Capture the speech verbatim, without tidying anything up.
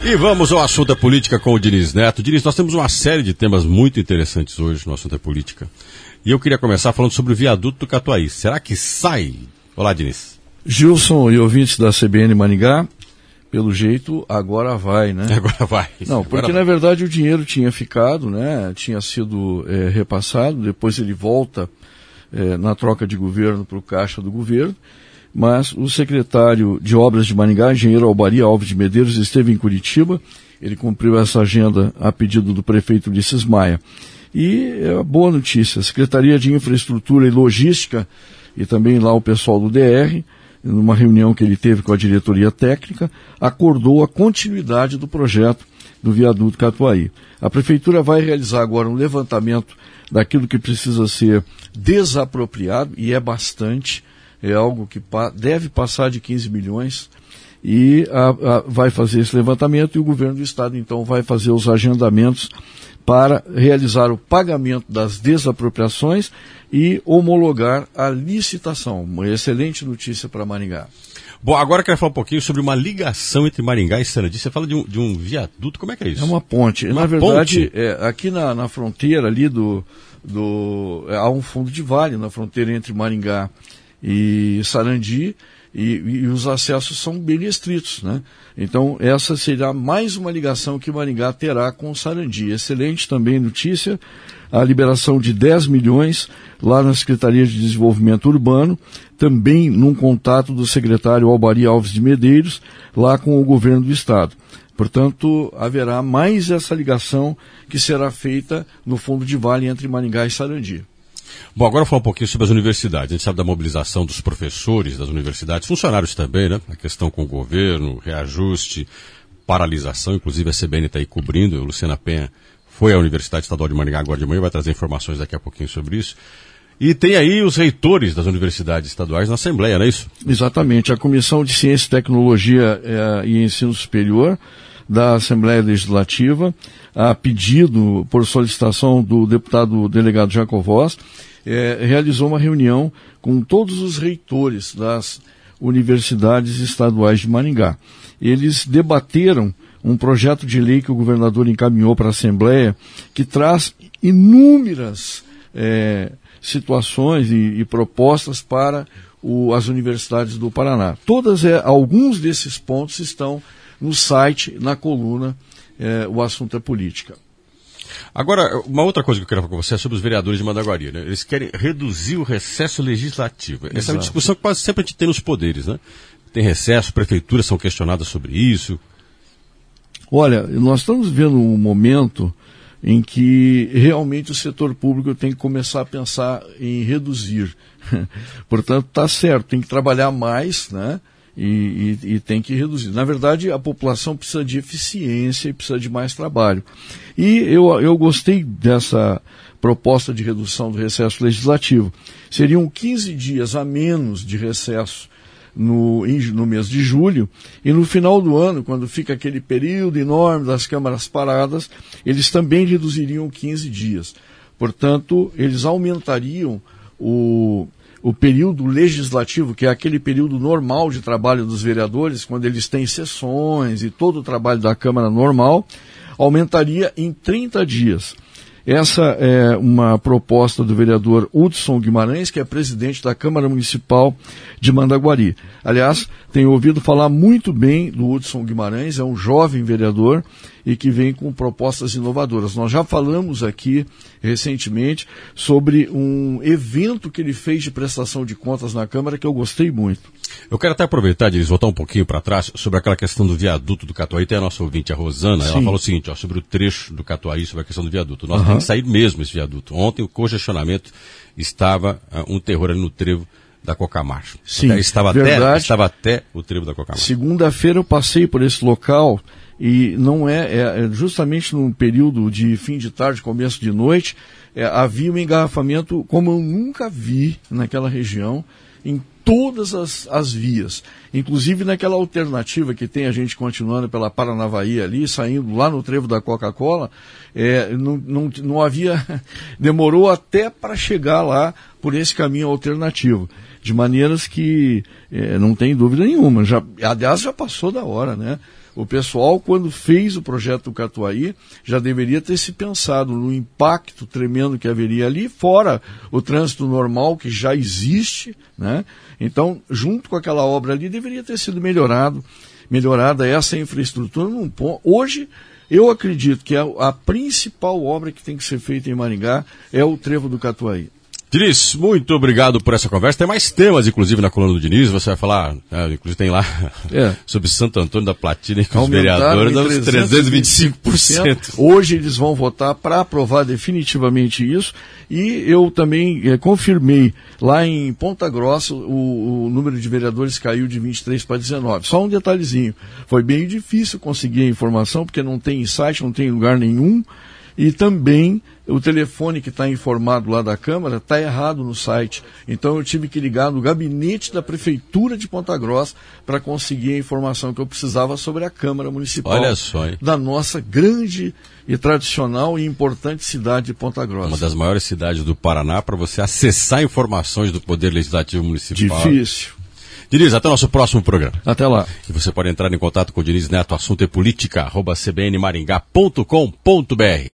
E vamos ao assunto da política com o Diniz Neto. Diniz, nós temos uma série de temas muito interessantes hoje no assunto da política. E eu queria começar falando sobre o viaduto do Catuaí. Será que sai? Olá, Diniz. Gilson e ouvintes da C B N Maringá, pelo jeito, agora vai, né? Agora vai. Não, porque agora na vai. verdade o dinheiro tinha ficado, né? Tinha sido é, repassado, depois ele volta é, na troca de governo para o caixa do governo. Mas o secretário de Obras de Maringá, engenheiro Albari Alves de Medeiros, esteve em Curitiba. Ele cumpriu essa agenda a pedido do prefeito Ulisses Maia. E é uma boa notícia, a Secretaria de Infraestrutura e Logística e também lá o pessoal do D R, numa reunião que ele teve com a diretoria técnica, acordou a continuidade do projeto do viaduto Catuaí. A prefeitura vai realizar agora um levantamento daquilo que precisa ser desapropriado, e é bastante. É algo que pa- deve passar de quinze milhões e a, a, vai fazer esse levantamento, e o governo do estado então vai fazer os agendamentos para realizar o pagamento das desapropriações e homologar a licitação. Uma excelente notícia para Maringá. Bom, agora eu quero falar um pouquinho sobre uma ligação entre Maringá e Sarandi. Você fala de um, de um viaduto, como é que é isso? É uma ponte. Uma Na verdade, ponte? É, aqui na, na fronteira ali do... do é, há um fundo de vale na fronteira entre Maringá e Sarandi, e, e os acessos são bem restritos, né? Então, essa será mais uma ligação que Maringá terá com Sarandi. Excelente também notícia, a liberação de dez milhões lá na Secretaria de Desenvolvimento Urbano, também num contato do secretário Albari Alves de Medeiros, lá com o governo do estado. Portanto, haverá mais essa ligação que será feita no fundo de vale entre Maringá e Sarandi. Bom, agora eu vou falar um pouquinho sobre as universidades. A gente sabe da mobilização dos professores das universidades, funcionários também, né? A questão com o governo, reajuste, paralisação, inclusive a C B N está aí cobrindo. A Luciana Penha foi à Universidade Estadual de Maringá agora de manhã, vai trazer informações daqui a pouquinho sobre isso. E tem aí os reitores das universidades estaduais na Assembleia, não é isso? Exatamente. A Comissão de Ciência, Tecnologia eh, e Ensino Superior da Assembleia Legislativa, a pedido por solicitação do deputado delegado Jacovós, eh, realizou uma reunião com todos os reitores das universidades estaduais de Maringá. Eles debateram um projeto de lei que o governador encaminhou para a Assembleia, que traz inúmeras eh, situações e, e propostas para o, as universidades do Paraná. Todas, eh, alguns desses pontos estão no site, na coluna, eh, o assunto é política. Agora, uma outra coisa que eu quero falar com você é sobre os vereadores de Mandaguari, né? Eles querem reduzir o recesso legislativo. Essa Exato. é uma discussão que quase sempre a gente tem nos poderes, né? Tem recesso, prefeituras são questionadas sobre isso. Olha, nós estamos vivendo um momento em que realmente o setor público tem que começar a pensar em reduzir. Portanto, está certo, tem que trabalhar mais, né? E, e, e tem que reduzir. Na verdade, a população precisa de eficiência e precisa de mais trabalho. E eu, eu gostei dessa proposta de redução do recesso legislativo. Seriam quinze dias a menos de recesso no, no mês de julho, e no final do ano, quando fica aquele período enorme das câmaras paradas, eles também reduziriam quinze dias. Portanto, eles aumentariam o... o período legislativo, que é aquele período normal de trabalho dos vereadores, quando eles têm sessões e todo o trabalho da Câmara normal, aumentaria em trinta dias. Essa é uma proposta do vereador Hudson Guimarães, que é presidente da Câmara Municipal de Mandaguari. Aliás, tenho ouvido falar muito bem do Hudson Guimarães, é um jovem vereador e que vem com propostas inovadoras. Nós já falamos aqui recentemente sobre um evento que ele fez de prestação de contas na Câmara que eu gostei muito. Eu quero até aproveitar de voltar um pouquinho para trás sobre aquela questão do viaduto do Catuaí. Tem a nossa ouvinte, a Rosana, Sim. ela falou o seguinte, ó, sobre o trecho do Catuaí, sobre a questão do viaduto. Nós uhum. temos que sair mesmo esse viaduto. Ontem o congestionamento estava uh, um terror ali no trevo da Cocamacho. Sim, até, estava, até, estava até o trevo da Cocamacho. Segunda-feira eu passei por esse local e não é, é, é justamente num período de fim de tarde, começo de noite, é, havia um engarrafamento como eu nunca vi naquela região, em todas as, as vias, inclusive naquela alternativa que tem a gente continuando pela Paranavaí ali, saindo lá no trevo da Coca-Cola, é, não, não, não havia, demorou até para chegar lá por esse caminho alternativo, de maneiras que é, não tem dúvida nenhuma, já, aliás já passou da hora, né? O pessoal, quando fez o projeto do Catuaí, já deveria ter se pensado no impacto tremendo que haveria ali, fora o trânsito normal que já existe, né? Então, junto com aquela obra ali, deveria ter sido melhorado, melhorada essa infraestrutura num ponto. Hoje, eu acredito que a, a principal obra que tem que ser feita em Maringá é o Trevo do Catuaí. Diniz, muito obrigado por essa conversa. Tem mais temas, inclusive, na coluna do Diniz. Você vai falar, é, inclusive tem lá, é. sobre Santo Antônio da Platina, que os vereadores dão uns trezentos e vinte e cinco por cento. Hoje eles vão votar para aprovar definitivamente isso. E eu também é, confirmei, lá em Ponta Grossa, o, o número de vereadores caiu de vinte e três para dezenove. Só um detalhezinho. Foi bem difícil conseguir a informação, porque não tem site, não tem lugar nenhum. E também o telefone que está informado lá da Câmara está errado no site. Então eu tive que ligar no gabinete da Prefeitura de Ponta Grossa para conseguir a informação que eu precisava sobre a Câmara Municipal. Olha só, hein? Da nossa grande e tradicional e importante cidade de Ponta Grossa. Uma das maiores cidades do Paraná para você acessar informações do Poder Legislativo Municipal. Difícil. Diniz, até o nosso próximo programa. Até lá. E você pode entrar em contato com o Diniz Neto, assunto é política, arroba c b n maringá ponto com ponto b r.